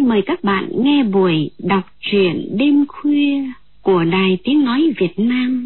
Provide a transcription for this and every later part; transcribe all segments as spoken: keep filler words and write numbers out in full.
xin mời các bạn nghe buổi đọc truyện đêm khuya của Đài Tiếng Nói Việt Nam.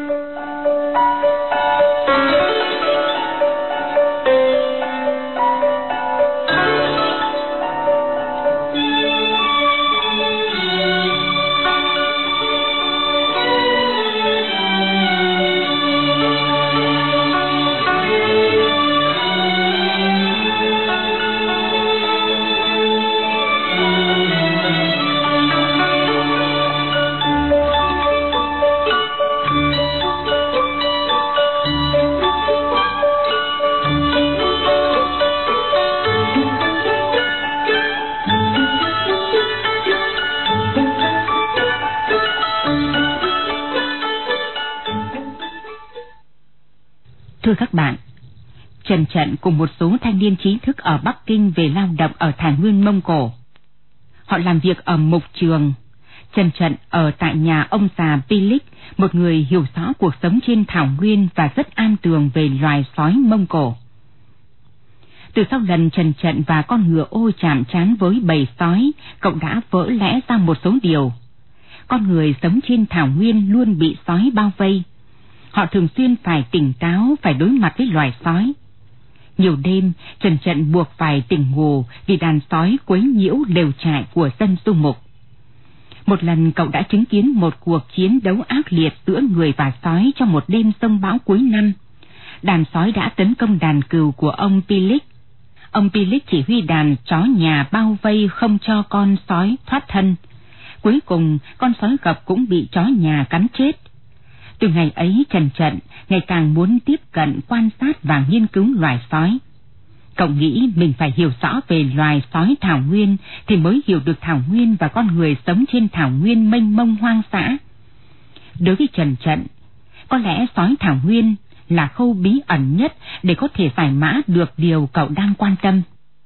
Thưa các bạn, Trần Trận cùng một số thanh niên trí thức ở Bắc Kinh về lao động ở Thảo Nguyên Mông Cổ. Họ làm việc ở mục trường. Trần Trận ở tại nhà ông già Pilik, một người hiểu rõ cuộc sống trên Thảo Nguyên và rất an tường về loài sói Mông Cổ. Từ sau lần Trần Trận và con ngựa ô chạm trán với bầy sói, cậu đã vỡ lẽ ra một số điều. Con người sống trên Thảo Nguyên luôn bị sói bao vây. Họ thường xuyên phải tỉnh táo, phải đối mặt với loài sói. Nhiều đêm, Trần Trận buộc phải tỉnh ngủ vì đàn sói quấy nhiễu lều trại của dân du mục. Một lần cậu đã chứng kiến một cuộc chiến đấu ác liệt giữa người và sói trong một đêm giông bão cuối năm. Đàn sói đã tấn công đàn cừu của ông Pilik. Ông Pilik chỉ huy đàn chó nhà bao vây không cho con sói thoát thân. Cuối cùng, con sói gập cũng bị chó nhà cắn chết. Từ ngày ấy, Trần Trận ngày càng muốn tiếp cận, quan sát và nghiên cứu loài sói. Cậu nghĩ mình phải hiểu rõ về loài sói Thảo Nguyên thì mới hiểu được Thảo Nguyên và con người sống trên Thảo Nguyên mênh mông hoang dã. Đối với Trần Trận, có lẽ sói Thảo Nguyên là khâu bí ẩn nhất để có thể giải mã được điều cậu đang quan tâm.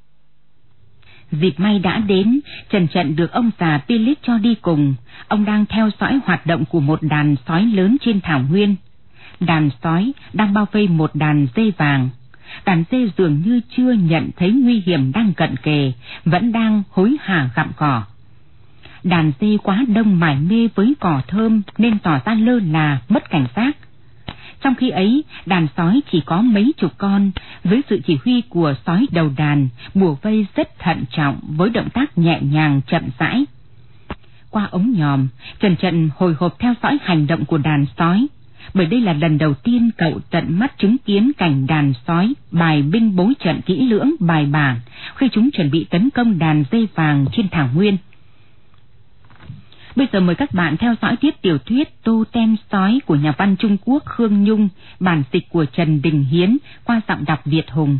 Dịp may đã đến, Trần Trận được ông già Pilik cho đi cùng. Ông đang theo dõi hoạt động của một đàn sói lớn trên Thảo Nguyên. Đàn sói đang bao vây một đàn dê vàng. Đàn dê dường như chưa nhận thấy nguy hiểm đang cận kề, vẫn đang hối hả gặm cỏ. Đàn dê quá đông mải mê với cỏ thơm nên tỏ ra lơ là, mất cảnh giác. Trong khi ấy, đàn sói chỉ có mấy chục con, với sự chỉ huy của sói đầu đàn, bủa vây rất thận trọng với động tác nhẹ nhàng chậm rãi. Qua ống nhòm, Trần Trận hồi hộp theo dõi hành động của đàn sói, bởi đây là lần đầu tiên cậu tận mắt chứng kiến cảnh đàn sói bài binh bố trận kỹ lưỡng bài bản khi chúng chuẩn bị tấn công đàn dê vàng trên Thảo Nguyên. Bây giờ mời các bạn theo dõi tiếp tiểu thuyết Tô Tem Sói của nhà văn Trung Quốc Khương Nhung, bản dịch của Trần Đình Hiến qua giọng đọc Việt Hùng.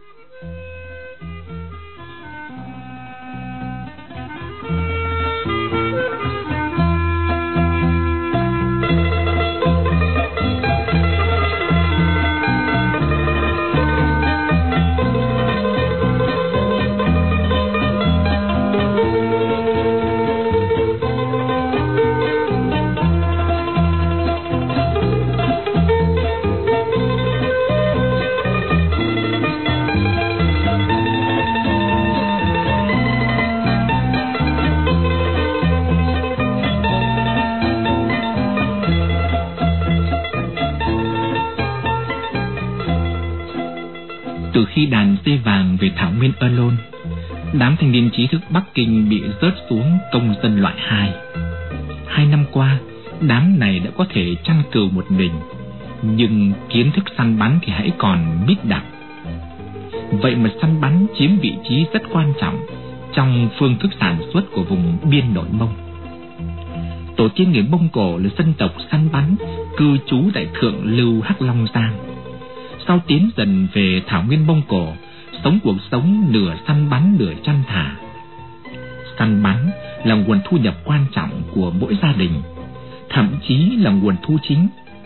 Từ khi đàn dê vàng về Thảo Nguyên Ơ-Lôn, đám thanh niên trí thức Bắc Kinh bị rớt xuống công dân loại hai. Hai năm qua, đám này đã có thể chăn cừu một mình, nhưng kiến thức săn bắn thì hãy còn mít đặc. Vậy mà săn bắn chiếm vị trí rất quan trọng trong phương thức sản xuất của vùng biên nội Mông. Tổ tiên người Mông Cổ là dân tộc săn bắn, cư trú tại Thượng Lưu Hắc Long Giang. Sau tiến dần về Thảo Nguyên Mông Cổ, sống cuộc sống nửa săn bắn nửa chăn thả. Săn bắn là nguồn thu nhập quan trọng của mỗi gia đình, thậm chí là nguồn thu chính.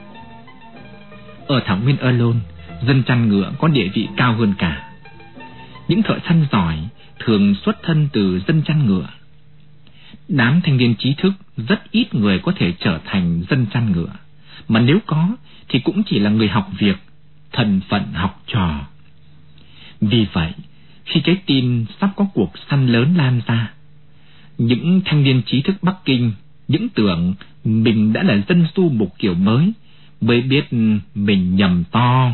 Ở Thảo Nguyên Ơ-Lôn, dân chăn ngựa có địa vị cao hơn cả. Những thợ săn giỏi thường xuất thân từ dân chăn ngựa. Đám thanh niên trí thức rất ít người có thể trở thành dân chăn ngựa, mà nếu có thì cũng chỉ là người học việc, thân phận học trò. Vì vậy, khi cái tin sắp có cuộc săn lớn lan ra, Những thanh niên trí thức Bắc Kinh những tưởng mình đã là dân du mục kiểu mới, mới biết mình nhầm to.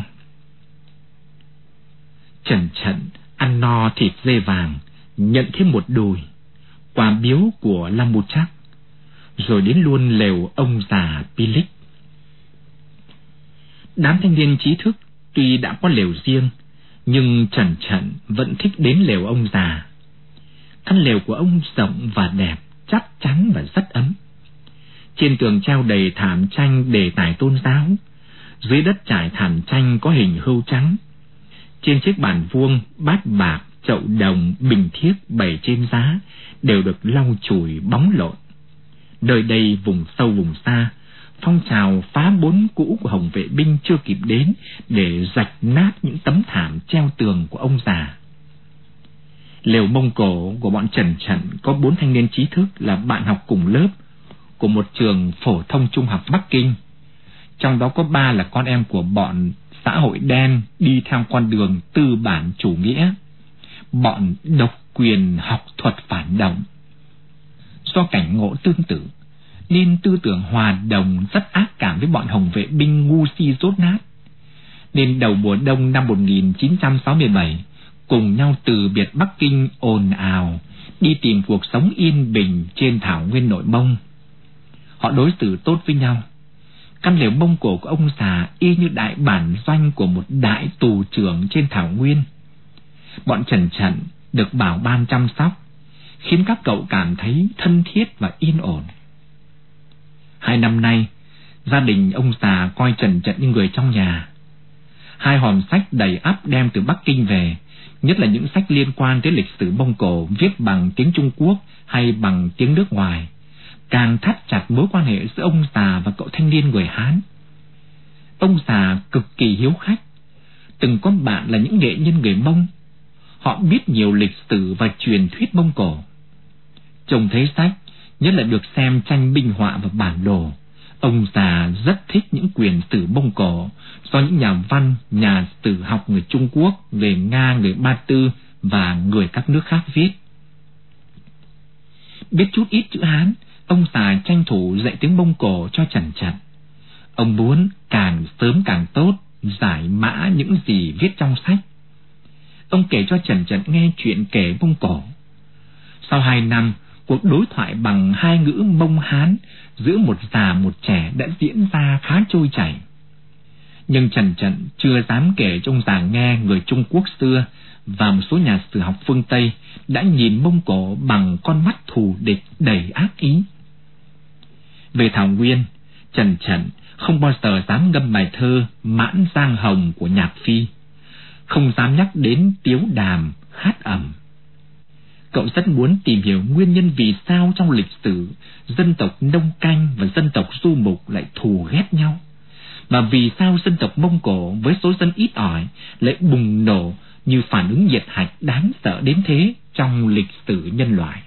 Trần Trận ăn no thịt dê vàng, nhận thêm một đùi, quà biếu của Lam Mù Trắc, rồi đến luôn lều ông già Pilic. Đám thanh niên trí thức tuy đã có lều riêng, nhưng Trần Trận vẫn thích đến lều ông già. Căn lều của ông rộng và đẹp, chắc chắn và rất ấm. Trên tường treo đầy thảm tranh đề tài tôn giáo, dưới đất trải thảm tranh có hình hươu trắng. Trên chiếc bàn vuông, bát bạc, chậu đồng, bình thiếc bày trên giá đều được lau chùi bóng lộn. Nơi đây vùng sâu vùng xa, phong trào phá bốn cũ của Hồng vệ binh chưa kịp đến để rạch nát những tấm thảm treo tường của ông già. Lều Mông Cổ của bọn Trần Trận có bốn thanh niên trí thức là bạn học cùng lớp của một trường phổ thông trung học Bắc Kinh. Trong đó có ba là con em của bọn xã hội đen đi theo con đường tư bản chủ nghĩa, bọn độc quyền học thuật phản động. Do cảnh ngộ tương tự nên tư tưởng hòa đồng rất ác cảm với bọn Hồng vệ binh ngu si dốt nát, nên đầu mùa đông năm một nghìn chín trăm sáu mươi bảy cùng nhau từ biệt Bắc Kinh ồn ào đi tìm cuộc sống yên bình trên thảo nguyên Nội Mông. Họ đối xử tốt với nhau. Căn lều Mông Cổ của ông già y như đại bản doanh của một đại tù trưởng trên thảo nguyên. Bọn Trần Trận được bảo ban chăm sóc, khiến các cậu cảm thấy thân thiết và yên ổn. Hai năm nay, gia đình ông già coi Trần Trận như người trong nhà. Hai hòm sách đầy ắp đem từ Bắc Kinh về, nhất là những sách liên quan tới lịch sử Mông Cổ viết bằng tiếng Trung Quốc hay bằng tiếng nước ngoài, càng thắt chặt mối quan hệ giữa ông già và cậu thanh niên người Hán. Ông già cực kỳ hiếu khách, từng có bạn là những nghệ nhân người Mông. Họ biết nhiều lịch sử và truyền thuyết Mông Cổ. Trông thấy sách, nhất là được xem tranh minh họa và bản đồ, ông già rất thích những quyển sử Mông Cổ do những nhà văn, nhà sử học người Trung Quốc, người Nga, người Ba Tư và người các nước khác viết. Biết chút ít chữ Hán, ông già tranh thủ dạy tiếng Mông Cổ cho Trần Trận. Ông muốn càng sớm càng tốt giải mã những gì viết trong sách. Ông kể cho Trần Trận nghe chuyện kể Mông Cổ. Sau hai năm, cuộc đối thoại bằng hai ngữ Mông Hán giữa một già một trẻ đã diễn ra khá trôi chảy. Nhưng Trần Trận chưa dám kể cho ông già nghe người Trung Quốc xưa và một số nhà sử học phương Tây đã nhìn Mông Cổ bằng con mắt thù địch đầy ác ý. Về thảo nguyên, Trần Trận không bao giờ dám ngâm bài thơ Mãn Giang Hồng của Nhạc Phi, không dám nhắc đến Tiếu Đàm, Hát Ẩm. Cậu rất muốn tìm hiểu nguyên nhân vì sao trong lịch sử dân tộc Nông Canh và dân tộc Du Mục lại thù ghét nhau, và vì sao dân tộc Mông Cổ với số dân ít ỏi lại bùng nổ như phản ứng nhiệt hạch đáng sợ đến thế trong lịch sử nhân loại.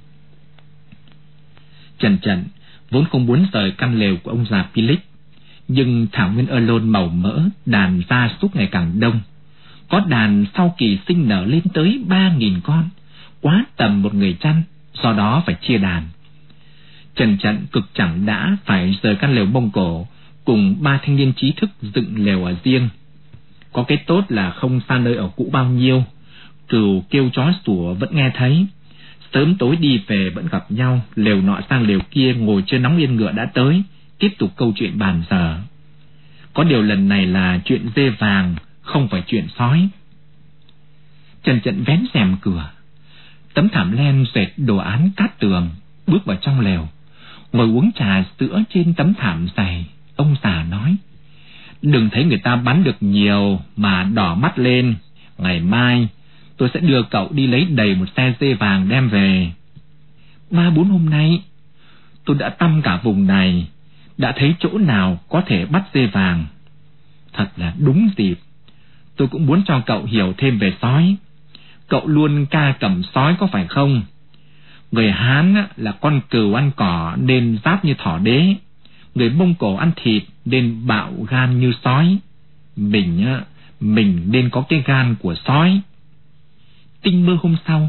Trần Trận vốn không muốn rời căn lều của ông già Pilic, nhưng thảo nguyên Ơ-Lôn màu mỡ, đàn gia súc ngày càng đông. Có đàn sau kỳ sinh nở lên tới ba nghìn con, quá tầm một người chăn, do đó phải chia đàn. Trần Trận cực chẳng đã phải rời căn lều Mông Cổ cùng ba thanh niên trí thức dựng lều ở riêng. Có cái tốt là không xa nơi ở cũ bao nhiêu, cừu kêu chó sủa vẫn nghe thấy, sớm tối đi về vẫn gặp nhau, lều nọ sang lều kia ngồi chơi nóng yên ngựa đã tới, tiếp tục câu chuyện bàn giờ. Có điều lần này là chuyện dê vàng, không phải chuyện sói. Trần Trận vén rèm cửa, tấm thảm len dệt đồ án cát tường, bước vào trong lều, ngồi uống trà sữa trên tấm thảm dày. Ông già nói: "Đừng thấy người ta bắn được nhiều mà đỏ mắt lên. Ngày mai tôi sẽ đưa cậu đi lấy đầy một xe dê vàng đem về. Ba bốn hôm nay tôi đã tăm cả vùng này, đã thấy chỗ nào có thể bắt dê vàng. Thật là đúng dịp. Tôi cũng muốn cho cậu hiểu thêm về sói. Cậu luôn ca cầm sói có phải không? Người Hán là con cừu ăn cỏ nên giáp như thỏ đế. Người Mông Cổ ăn thịt nên bạo gan như sói. Mình Mình nên có cái gan của sói." Tinh mơ hôm sau,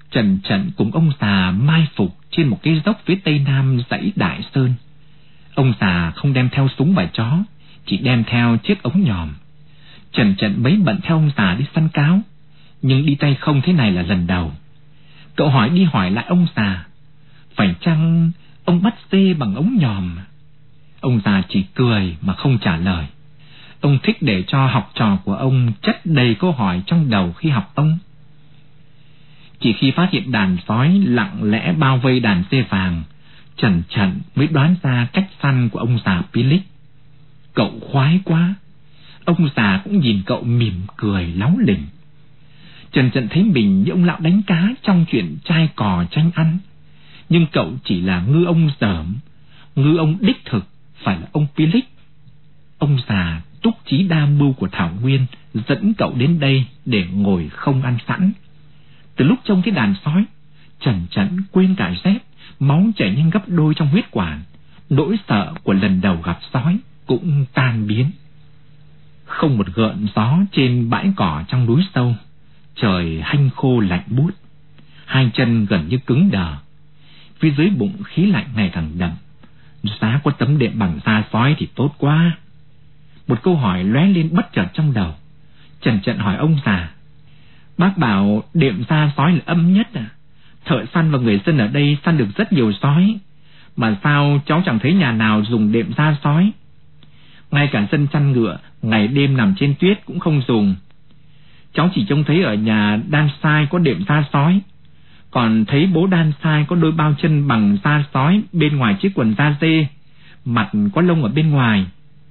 Trần Trận cùng ông già mai phục trên một cái dốc phía tây nam dãy Đại Sơn. Ông già không đem theo súng và chó, chỉ đem theo chiếc ống nhòm. Trần Trận bấy bận theo ông già đi săn cáo, nhưng đi tay không thế này là lần đầu. Cậu hỏi đi hỏi lại ông già, phải chăng ông bắt dê bằng ống nhòm? Ông già chỉ cười mà không trả lời. Ông thích để cho học trò của ông chất đầy câu hỏi trong đầu khi học ông. Chỉ khi phát hiện đàn sói lặng lẽ bao vây đàn dê vàng, Trần Trận mới đoán ra cách săn của ông già Pilic. Cậu khoái quá. Ông già cũng nhìn cậu mỉm cười láu lỉnh. Trần Trận thấy mình như ông lão đánh cá trong chuyện chai cò tranh ăn, nhưng cậu chỉ là ngư ông dởm, ngư ông đích thực phải là ông Pilic. Ông già túc trí đa mưu của Thảo Nguyên dẫn cậu đến đây để ngồi không ăn sẵn. Từ lúc trông cái đàn sói, Trần Trận quên cả dép, máu chảy nhanh gấp đôi trong huyết quản. Nỗi sợ của lần đầu gặp sói cũng tan biến. Không một gợn gió trên bãi cỏ trong núi sâu. Trời hanh khô lạnh buốt, hai chân gần như cứng đờ. Phía dưới bụng khí lạnh ngày càng đậm. Giá có tấm đệm bằng da sói thì tốt quá. Một câu hỏi lóe lên bất chợt trong đầu. Trần Trận hỏi ông già, bác bảo đệm da sói là âm nhất à? Thợ săn và người dân ở đây săn được rất nhiều sói, mà sao cháu chẳng thấy nhà nào dùng đệm da sói? Ngay cả dân chăn ngựa ngày đêm nằm trên tuyết cũng không dùng. Cháu chỉ trông thấy ở nhà Đan Sai có đệm da sói, còn thấy bố Đan Sai có đôi bao chân bằng da sói, bên ngoài chiếc quần da dê, mặt có lông ở bên ngoài.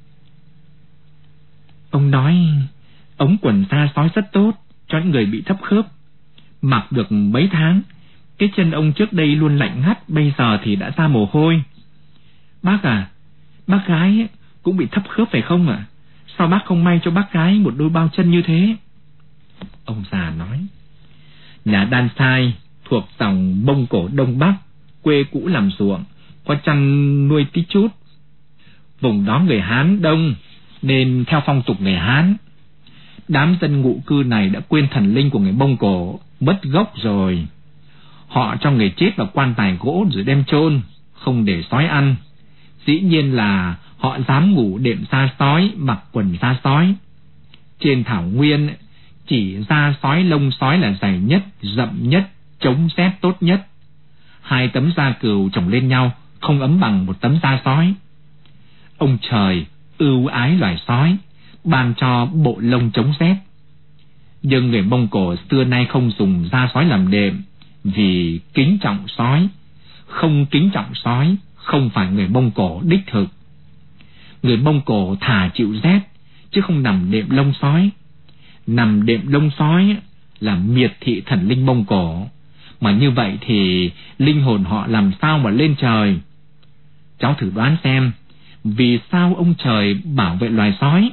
Ông nói ống quần da sói rất tốt cho những người bị thấp khớp. Mặc được mấy tháng, cái chân ông trước đây luôn lạnh ngắt, bây giờ thì đã ra mồ hôi. Bác à, bác gái cũng bị thấp khớp phải không ạ? À? Sao bác không may cho bác gái một đôi bao chân như thế? Ông già nói, nhà Đan Sai thuộc dòng Mông Cổ Đông Bắc, quê cũ làm ruộng, có chăn nuôi tí chút. Vùng đó người Hán đông, nên theo phong tục người Hán. Đám dân ngụ cư này đã quên thần linh của người Mông Cổ, mất gốc rồi. Họ cho người chết vào quan tài gỗ rồi đem chôn, không để sói ăn. Dĩ nhiên là họ dám ngủ đệm da sói, mặc quần da sói. Trên Thảo Nguyên, chỉ da sói lông sói là dày nhất, rậm nhất, chống rét tốt nhất. Hai tấm da cừu chồng lên nhau không ấm bằng một tấm da sói. Ông trời ưu ái loài sói, ban cho bộ lông chống rét. Nhưng người Mông Cổ xưa nay không dùng da sói làm đệm, vì kính trọng sói. Không kính trọng sói không phải người Mông Cổ đích thực. Người Mông Cổ thà chịu rét, chứ không nằm đệm lông sói. Nằm đệm lông sói là miệt thị thần linh Mông Cổ, mà như vậy thì linh hồn họ làm sao mà lên trời? Cháu thử đoán xem, vì sao ông trời bảo vệ loài sói?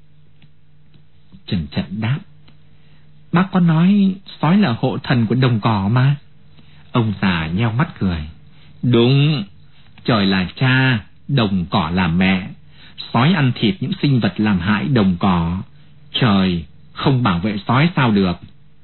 Trần Trận đáp, bác có nói sói là hộ thần của đồng cỏ mà. Ông già nheo mắt cười, đúng, trời là cha, đồng cỏ là mẹ. Sói ăn thịt những sinh vật làm hại đồng cỏ, trời không bảo vệ sói sao được.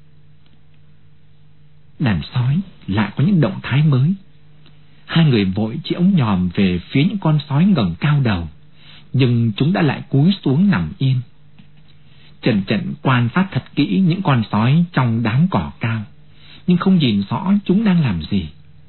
Đàn sói lại có những động thái mới. Hai người vội chỉ ống nhòm về phía những con sói ngẩng cao đầu, nhưng chúng đã lại cúi xuống nằm yên. Trần Trận quan sát thật kỹ những con sói trong đám cỏ cao, nhưng không nhìn rõ chúng đang làm gì.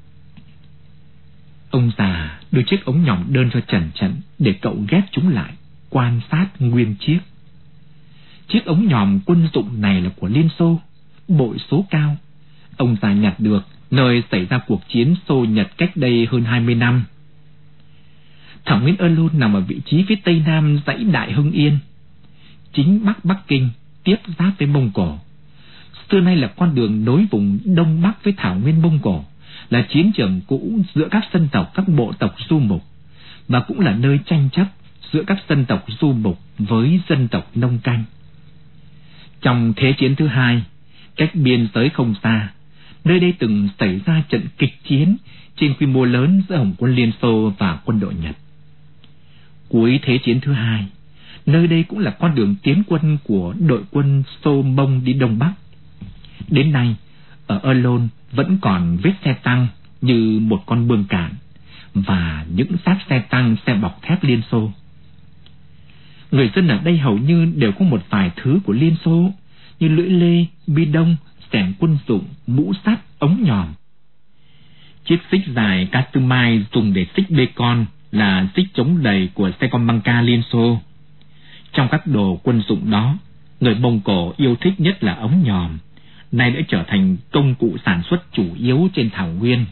Ông già đưa chiếc ống nhòm đơn cho Trần Trận để cậu ghép chúng lại, quan sát nguyên chiếc. Chiếc ống nhòm quân dụng này là của Liên Xô, bội số cao. Ông già nhặt được nơi xảy ra cuộc chiến Xô Nhật cách đây hơn hai mươi năm. Thảo Nguyên Ơ-Lôn nằm ở vị trí phía tây nam dãy Đại Hưng Yên, chính bắc Bắc Kinh, tiếp giáp với Mông Cổ. Xưa nay là con đường nối vùng Đông Bắc với Thảo Nguyên Mông Cổ, là chiến trường cũ giữa các dân tộc các bộ tộc du mục, và cũng là nơi tranh chấp giữa các dân tộc du mục với dân tộc nông canh. Trong Thế chiến thứ hai, cách biên giới không xa, nơi đây từng xảy ra trận kịch chiến trên quy mô lớn giữa Hồng quân Liên Xô và quân đội Nhật. Cuối Thế chiến thứ hai, nơi đây cũng là con đường tiến quân của đội quân Xô Mông đi Đông Bắc. Đến nay, ở Ơ-Lôn vẫn còn vết xe tăng như một con bươm cạn, và những xác xe tăng, xe bọc thép Liên Xô. Người dân ở đây hầu như đều có một vài thứ của Liên Xô, như lưỡi lê, bi đông, xẻng quân dụng, mũ sắt, ống nhòm. Chiếc xích dài Kastumai dùng để xích bê con là xích chống đẩy của xe con băng ca Liên Xô. Trong các đồ quân dụng đó, người Mông Cổ yêu thích nhất là ống nhòm, nay đã trở thành công cụ sản xuất chủ yếu trên thảo nguyên.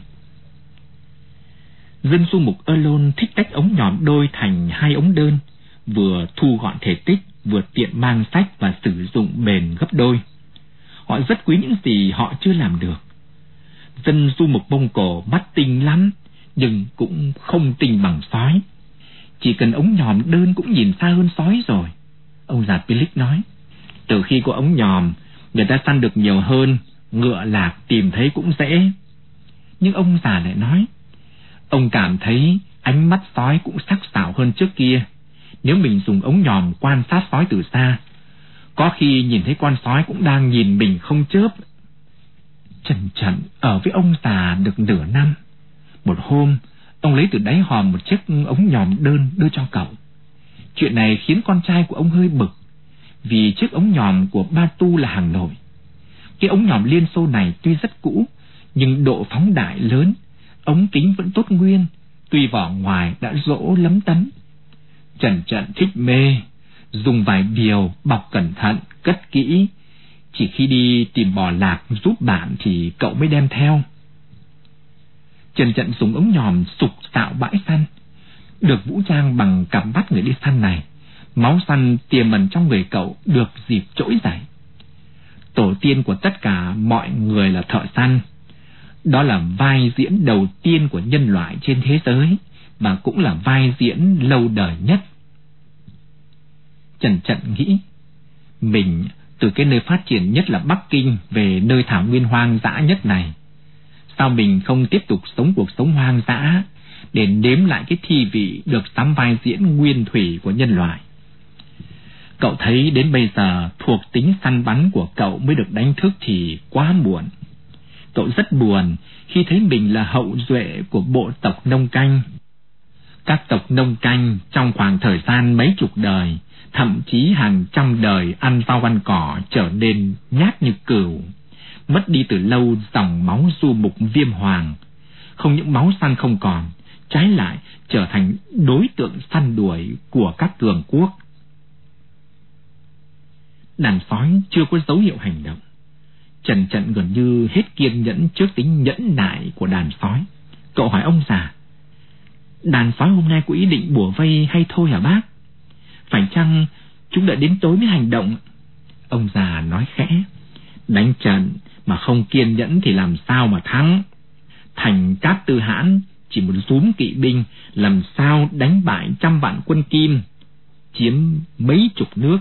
Dân du mục Ơ-Lôn thích tách ống nhòm đôi thành hai ống đơn, vừa thu gọn thể tích, vừa tiện mang sách và sử dụng bền gấp đôi. Họ rất quý những gì họ chưa làm được. Dân du mục Mông Cổ mắt tinh lắm, nhưng cũng không tinh bằng sói. Chỉ cần ống nhòm đơn cũng nhìn xa hơn sói rồi. Ông già Pilic nói, từ khi có ống nhòm, người ta săn được nhiều hơn, ngựa lạc tìm thấy cũng dễ. Nhưng ông già lại nói, ông cảm thấy ánh mắt sói cũng sắc sảo hơn trước kia. Nếu mình dùng ống nhòm quan sát sói từ xa, có khi nhìn thấy con sói cũng đang nhìn mình không chớp. Trần Trận ở với ông già được nửa năm. Một hôm, ông lấy từ đáy hòm một chiếc ống nhòm đơn đưa cho cậu. Chuyện này khiến con trai của ông hơi bực, vì chiếc ống nhòm của Ba Tu là hàng nội. Cái ống nhòm Liên Xô này tuy rất cũ, nhưng độ phóng đại lớn, ống kính vẫn tốt nguyên, tuy vỏ ngoài đã rỗ lấm tấm. Trần Trận thích mê, dùng vài điều, bọc cẩn thận, cất kỹ. Chỉ khi đi tìm bò lạc giúp bạn thì cậu mới đem theo. Trần Trận dùng ống nhòm sục sạo bãi săn. Được vũ trang bằng cặp mắt người đi săn này, máu săn tiềm ẩn trong người cậu được dịp trỗi dậy. Tổ tiên của tất cả mọi người là thợ săn. Đó là vai diễn đầu tiên của nhân loại trên thế giới, và cũng là vai diễn lâu đời nhất. Trần Trận nghĩ, mình từ cái nơi phát triển nhất là Bắc Kinh về nơi thảo nguyên hoang dã nhất này, sao mình không tiếp tục sống cuộc sống hoang dã để nếm lại cái thi vị được sắm vai diễn nguyên thủy của nhân loại. Cậu thấy đến bây giờ thuộc tính săn bắn của cậu mới được đánh thức thì quá muộn. Cậu rất buồn khi thấy mình là hậu duệ của bộ tộc nông canh. Các tộc nông canh trong khoảng thời gian mấy chục đời, thậm chí hàng trăm đời ăn rau ăn cỏ trở nên nhát như cừu, mất đi từ lâu dòng máu du mục Viêm Hoàng. Không những máu săn không còn, trái lại trở thành đối tượng săn đuổi của các cường quốc. Đàn sói chưa có dấu hiệu hành động. Trần Trận gần như hết kiên nhẫn trước tính nhẫn nại của đàn sói. Cậu hỏi ông già, đàn sói hôm nay có ý định bủa vây hay thôi hả bác? Phải chăng chúng đợi đến tối mới hành động? Ông già nói khẽ, đánh trận mà không kiên nhẫn thì làm sao mà thắng? Thành Cát Tư Hãn chỉ một súm kỵ binh làm sao đánh bại trăm vạn quân Kim, chiếm mấy chục nước.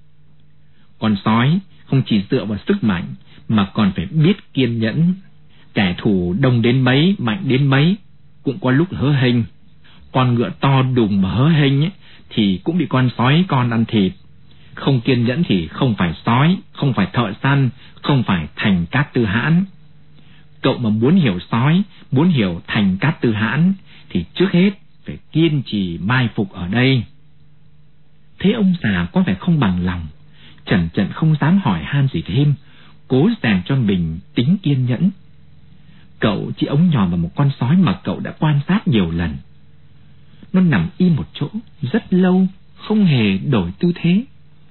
Con sói không chỉ dựa vào sức mạnh mà còn phải biết kiên nhẫn. Kẻ thù đông đến mấy, mạnh đến mấy cũng có lúc hớ hênh. Con ngựa to đùng mà hớ hênh ấy, thì cũng bị con sói con ăn thịt. Không kiên nhẫn thì không phải sói, không phải thợ săn, không phải Thành Cát Tư Hãn. Cậu mà muốn hiểu sói, muốn hiểu Thành Cát Tư Hãn thì trước hết phải kiên trì mai phục ở đây. Thế ông già có vẻ không bằng lòng. Trần Trận không dám hỏi han gì thêm, cố rèn cho mình tính kiên nhẫn. Cậu chỉ ống nhòm vào một con sói mà cậu đã quan sát nhiều lần. Nó nằm im một chỗ rất lâu, không hề đổi tư thế.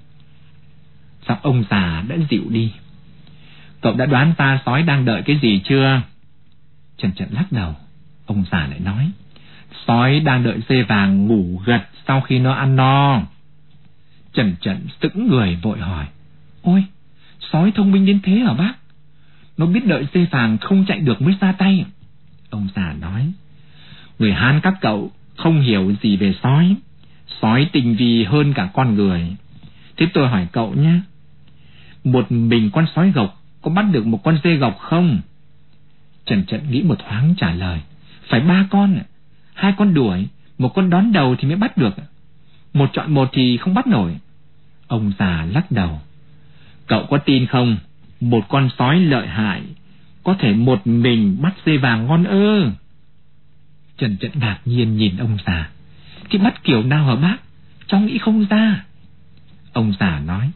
Giọng ông già đã dịu đi. Cậu đã đoán ra sói đang đợi cái gì chưa? Trần Trận lắc đầu. Ông già lại nói, sói đang đợi dê vàng ngủ gật sau khi nó ăn no. Trần Trận sững người vội hỏi, ôi, sói thông minh đến thế hả bác? Nó biết đợi dê vàng không chạy được mới ra tay. Ông già nói, người Hán các cậu không hiểu gì về sói. Sói tinh vi hơn cả con người. Thế tôi hỏi cậu nhé, một mình con sói gộc có bắt được một con dê gộc không? Trần Trận nghĩ một thoáng trả lời, phải ba con. Hai con đuổi, một con đón đầu thì mới bắt được. Một chọn một thì không bắt nổi. Ông già lắc đầu. Cậu có tin không? Một con sói lợi hại có thể một mình bắt dê vàng ngon ơ. Trần Trận ngạc nhiên nhìn ông già. Thì bắt kiểu nào hả bác? Cháu nghĩ không ra. Ông già nói,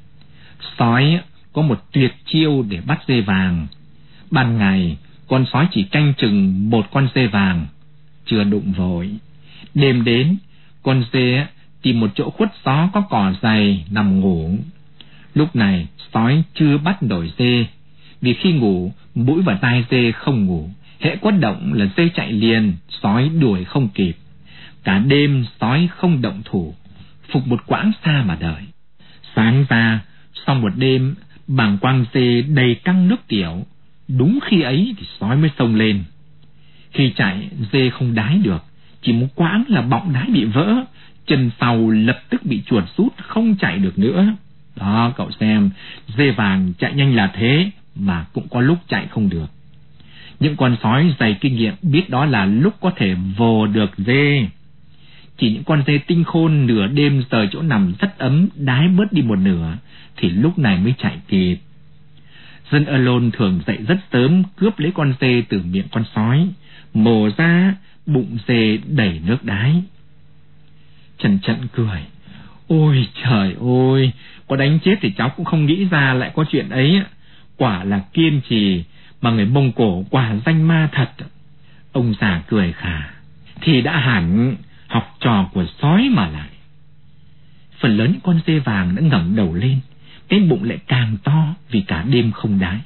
sói có một tuyệt chiêu để bắt dê vàng. Ban ngày con sói chỉ canh chừng một con dê vàng, chưa đụng vội. Đêm đến, con dê tìm một chỗ khuất gió có cỏ dày nằm ngủ. Lúc này sói chưa bắt nổi dê, vì khi ngủ mũi và tai dê không ngủ, hễ có động là dê chạy liền, sói đuổi không kịp. Cả đêm sói không động thủ, phục một quãng xa mà đợi. Sáng ra, sau một đêm bàng quang dê đầy căng nước tiểu, đúng khi ấy thì sói mới xông lên. Khi chạy, dê không đái được, chỉ một quãng là bọng đái bị vỡ, chân sau lập tức bị chuột rút, không chạy được nữa. Đó, cậu xem, dê vàng chạy nhanh là thế, mà cũng có lúc chạy không được. Những con sói dày kinh nghiệm biết đó là lúc có thể vồ được dê. Chỉ những con dê tinh khôn nửa đêm rời chỗ nằm rất ấm, đái bớt đi một nửa, thì lúc này mới chạy kịp. Dân Alone thường dậy rất sớm, cướp lấy con dê từ miệng con sói, mổ ra, bụng dê đầy nước đái. Trần Trận cười, ôi trời ơi, có đánh chết thì cháu cũng không nghĩ ra lại có chuyện ấy. Quả là kiên trì, mà người Mông Cổ quả danh ma thật. Ông già cười khà, thì đã hẳn học trò của sói mà lại. Phần lớn những con dê vàng đã ngẩng đầu lên, cái bụng lại càng to vì cả đêm không đái.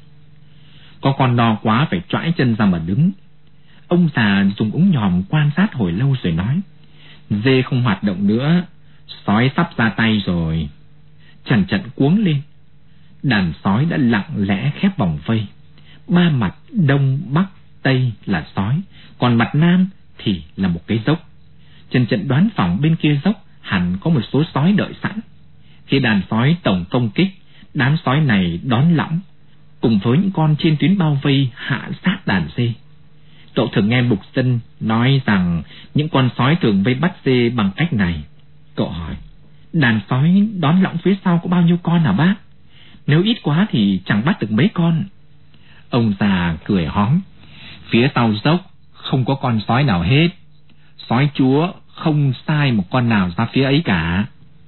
Có con no quá phải choãi chân ra mà đứng. Ông già dùng ống nhòm quan sát hồi lâu rồi nói, dê không hoạt động nữa, sói sắp ra tay rồi. Trần Trận cuống lên. Đàn sói đã lặng lẽ khép vòng vây. Ba mặt đông bắc tây là sói, còn mặt nam thì là một cái dốc. Trần Trận đoán phòng bên kia dốc hẳn có một số sói đợi sẵn. Khi đàn sói tổng công kích, đám sói này đón lõng, cùng với những con trên tuyến bao vây hạ sát đàn dê. Cậu thường nghe mục dân nói rằng những con sói thường vây bắt dê bằng cách này. Cậu hỏi, đàn sói đón lõng phía sau có bao nhiêu con hả bác? Nếu ít quá thì chẳng bắt được mấy con. Ông già cười hóm, phía sau dốc không có con sói nào hết. Sói chúa không sai một con nào ra phía ấy cả.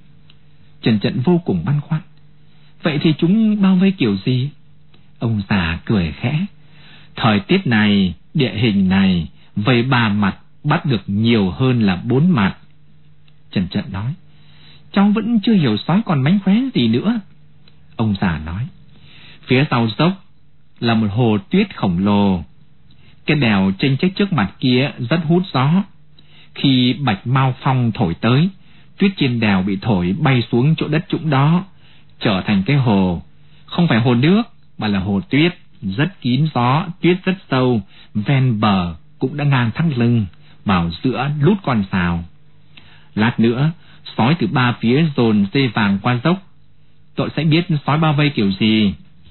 Trần Trận vô cùng băn khoăn, vậy thì chúng bao vây kiểu gì? Ông già cười khẽ, thời tiết này, địa hình này, vây ba mặt bắt được nhiều hơn là bốn mặt. Trần Trận nói, cháu vẫn chưa hiểu sói còn mánh khóe gì nữa. Ông già nói, phía sau dốc là một hồ tuyết khổng lồ. Cái đèo chênh chếch trước mặt kia rất hút gió. Khi bạch mao phong thổi tới, tuyết trên đèo bị thổi bay xuống chỗ đất trũng đó, trở thành cái hồ. Không phải hồ nước, mà là hồ tuyết, rất kín gió, tuyết rất sâu, ven bờ cũng đã ngang thắt lưng, vào giữa lút con sào. Lát nữa, sói từ ba phía dồn dê vàng qua dốc, cậu sẽ biết sói bao vây kiểu gì.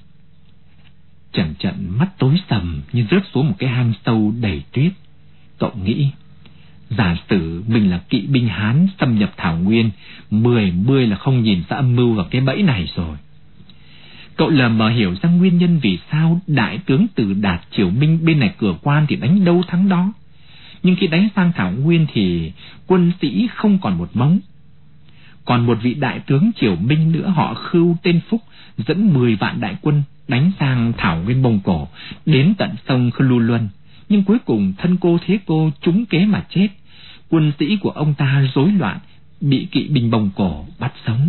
Trần Trận mắt tối sầm như rớt xuống một cái hang sâu đầy tuyết. Cậu nghĩ, giả sử mình là kỵ binh Hán xâm nhập Thảo Nguyên, mười mươi là không nhìn ra âm mưu vào cái bẫy này rồi. Cậu lờ mờ hiểu ra nguyên nhân vì sao đại tướng Từ Đạt Triều Minh bên này cửa quan thì đánh đâu thắng đó, nhưng khi đánh sang Thảo Nguyên thì quân sĩ không còn một mống. Còn một vị đại tướng Triều Minh nữa họ Khưu tên Phúc dẫn mười vạn đại quân đánh sang Thảo Nguyên Mông Cổ, đến tận sông Khlu Luân, nhưng cuối cùng thân cô thế cô trúng kế mà chết. Quân sĩ của ông ta rối loạn, bị kỵ binh Mông Cổ bắt sống.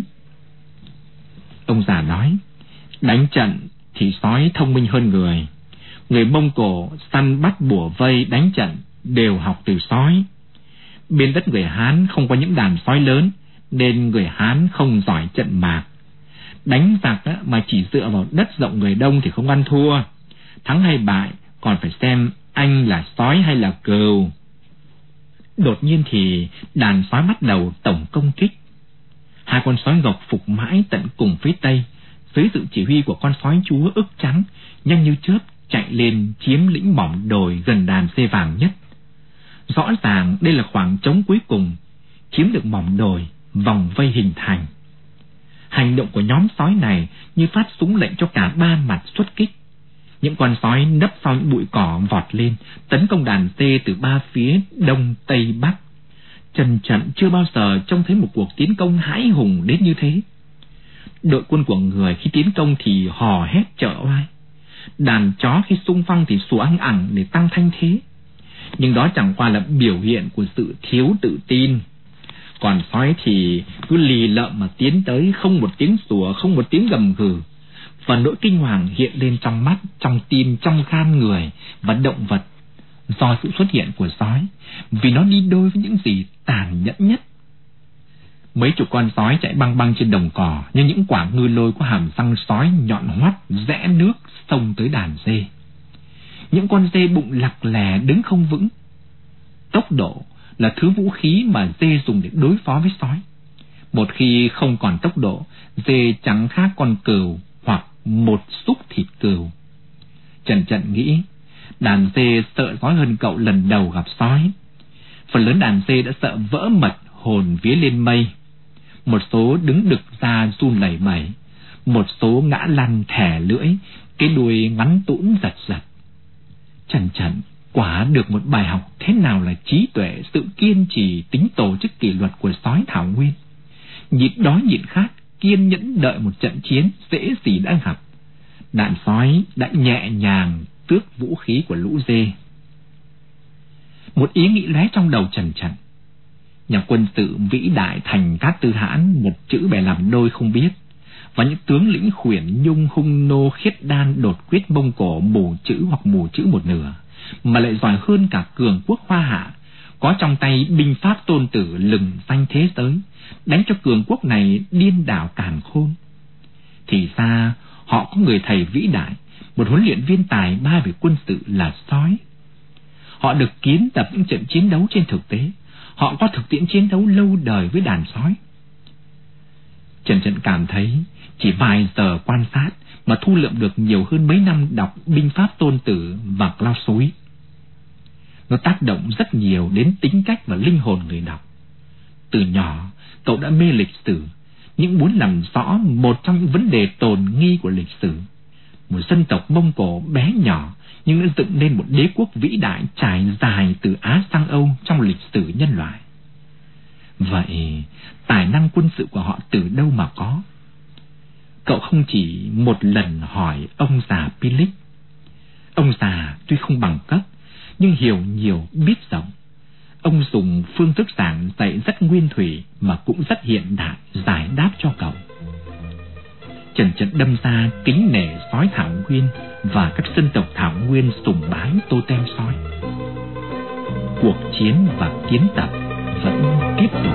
Ông già nói, đánh trận thì sói thông minh hơn người. Người Mông Cổ săn bắt bủa vây đánh trận đều học từ sói. Bên đất người Hán không có những đàn sói lớn, nên người Hán không giỏi trận mạc. Đánh giặc mà chỉ dựa vào đất rộng người đông thì không ăn thua. Thắng hay bại còn phải xem anh là sói hay là cừu. Đột nhiên thì đàn sói bắt đầu tổng công kích. Hai con sói gộc phục mãi tận cùng phía tây, dưới sự chỉ huy của con sói chúa ức trắng, nhanh như chớp chạy lên chiếm lĩnh mỏm đồi gần đàn dê vàng nhất. Rõ ràng đây là khoảng trống cuối cùng. Chiếm được mỏm đồi, vòng vây hình thành. Hành động của nhóm sói này như phát súng lệnh cho cả ba mặt xuất kích. Những con sói nấp sau những bụi cỏ vọt lên, tấn công đàn dê từ ba phía đông, tây, bắc. Trần Trận chưa bao giờ trông thấy một cuộc tiến công hãi hùng đến như thế. Đội quân của người khi tiến công thì hò hét trợ oai, đàn chó khi xung phong thì sủa ăng ẳng để tăng thanh thế. Nhưng đó chẳng qua là biểu hiện của sự thiếu tự tin. Còn sói thì cứ lì lợm mà tiến tới, không một tiếng sủa, không một tiếng gầm gừ. Và nỗi kinh hoàng hiện lên trong mắt, trong tim, trong gan người và động vật do sự xuất hiện của sói, vì nó đi đôi với những gì tàn nhẫn nhất. Mấy chục con sói chạy băng băng trên đồng cỏ, như những quả ngư lôi có hàm răng sói nhọn hoắt rẽ nước xông tới đàn dê. Những con dê bụng lặc lè đứng không vững. Tốc độ là thứ vũ khí mà dê dùng để đối phó với sói. Một khi không còn tốc độ, dê chẳng khác con cừu hoặc một xúc thịt cừu. Trần Trận nghĩ, đàn dê sợ sói hơn cậu lần đầu gặp sói. Phần lớn đàn dê đã sợ vỡ mật, hồn vía lên mây. Một số đứng đực ra run lẩy bẩy, một số ngã lăn thẻ lưỡi, cái đuôi ngắn tũn giật giật. Trần Trận quả được một bài học thế nào là trí tuệ, sự kiên trì, tính tổ chức kỷ luật của sói thảo nguyên. Nhịn đói nhịn khát, kiên nhẫn đợi một trận chiến dễ gì đã gặp. Đàn sói đã nhẹ nhàng tước vũ khí của lũ dê. Một ý nghĩ lóe trong đầu Trần Trận. Nhà quân sự vĩ đại Thành Cát Tư Hãn một chữ bè làm đôi không biết, và những tướng lĩnh Khuyển Nhung, Hung Nô, Khiết Đan đột quyết Mông Cổ mù chữ hoặc mù chữ một nửa, mà lại giỏi hơn cả cường quốc Hoa Hạ, có trong tay binh pháp Tôn Tử lừng danh thế giới, đánh cho cường quốc này điên đảo càn khôn. Thì ra họ có người thầy vĩ đại, một huấn luyện viên tài ba về quân sự là sói. Họ được kiến tập những trận chiến đấu trên thực tế, họ có thực tiễn chiến đấu lâu đời với đàn sói. Trần Trận cảm thấy chỉ vài giờ quan sát mà thu lượm được nhiều hơn mấy năm đọc binh pháp Tôn Tử và Clausewitz. Nó tác động rất nhiều đến tính cách và linh hồn người đọc. Từ nhỏ, cậu đã mê lịch sử, nhưng muốn làm rõ một trong những vấn đề tồn nghi của lịch sử. Một dân tộc Mông Cổ bé nhỏ nhưng đã dựng nên một đế quốc vĩ đại trải dài từ Á sang Âu trong lịch sử nhân loại. Vậy tài năng quân sự của họ từ đâu mà có? Cậu không chỉ một lần hỏi ông già Pilic. Ông già tuy không bằng cấp nhưng hiểu nhiều biết rộng. Ông dùng phương thức giảng dạy rất nguyên thủy mà cũng rất hiện đại giải đáp cho cậu. Trần Trận đâm ra kính nể sói thảo nguyên và các dân tộc thảo nguyên sùng bái totem sói. Cuộc chiến và kiến tập vẫn tiếp tục.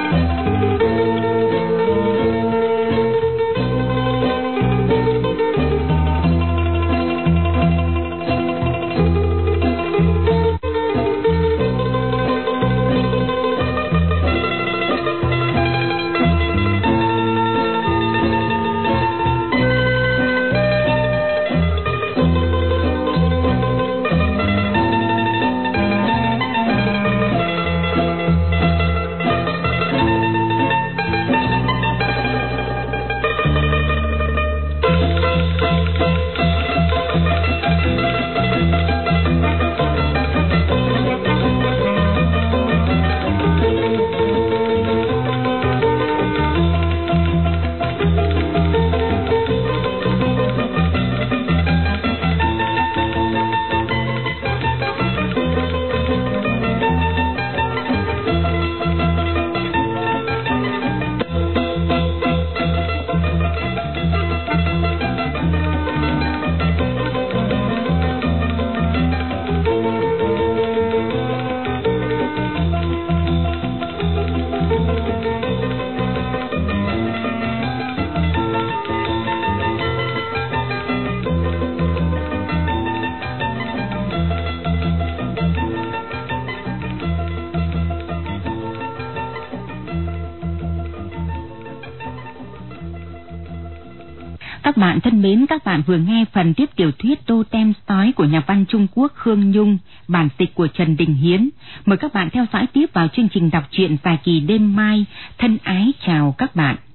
Các bạn thân mến, các bạn vừa nghe phần tiếp tiểu thuyết Totem Sói của nhà văn Trung Quốc Khương Nhung, bản dịch của Trần Đình Hiến. Mời các bạn theo dõi tiếp vào chương trình đọc truyện dài kỳ đêm mai. Thân ái chào các bạn.